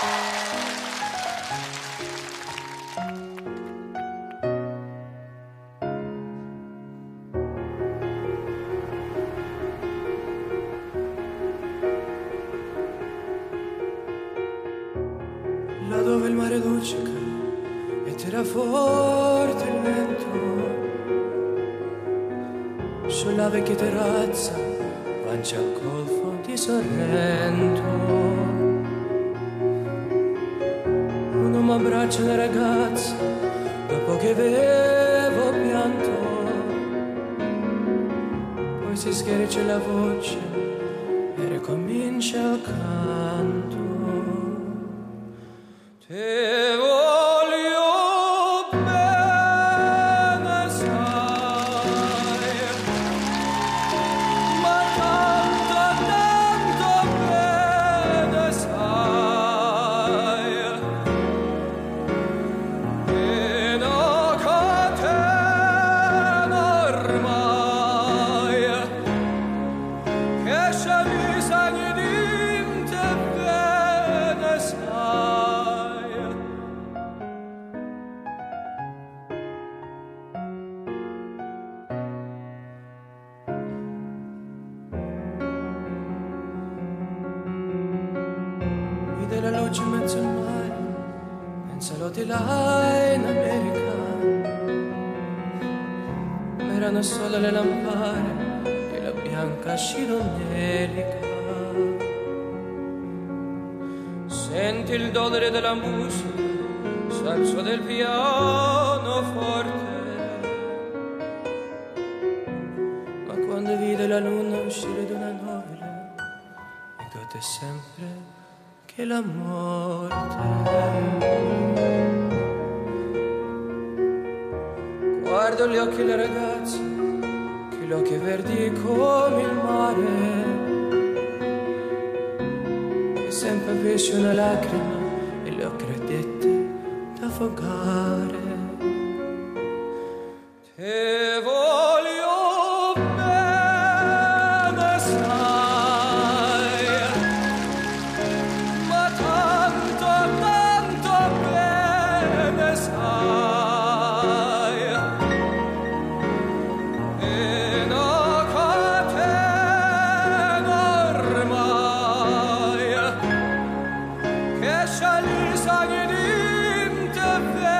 Là dove il mare luccica e tira forte il vento, sulla vecchia terrazza lancia il golfo di Sorrento. Un uomo abbraccia una ragazza dopo che avevo pianto, poi si schiarisce la voce e ricomincia il canto. Te voglio bene, sai, ma tanto, tanto bene, sai, e una catena ormai che sciami sagni di te bene, sai. Vide la luce in mezzo al mare, pensalo di là in America. Erano solo le lampare e la bianca scironerica. Senti il dolore della musica, senso del pianoforte. Ma quando vide la luna uscire da una nuvole, ricordate sempre che la morte. Guardo gli occhi della ragazza, che gli occhi verdi come il mare, che sempre pesce una lacrima e le ho credette da affogare. Te voglio bene, sai, ma tanto, tanto bene, sai, e una catena ormai che scioglie i sagni di te.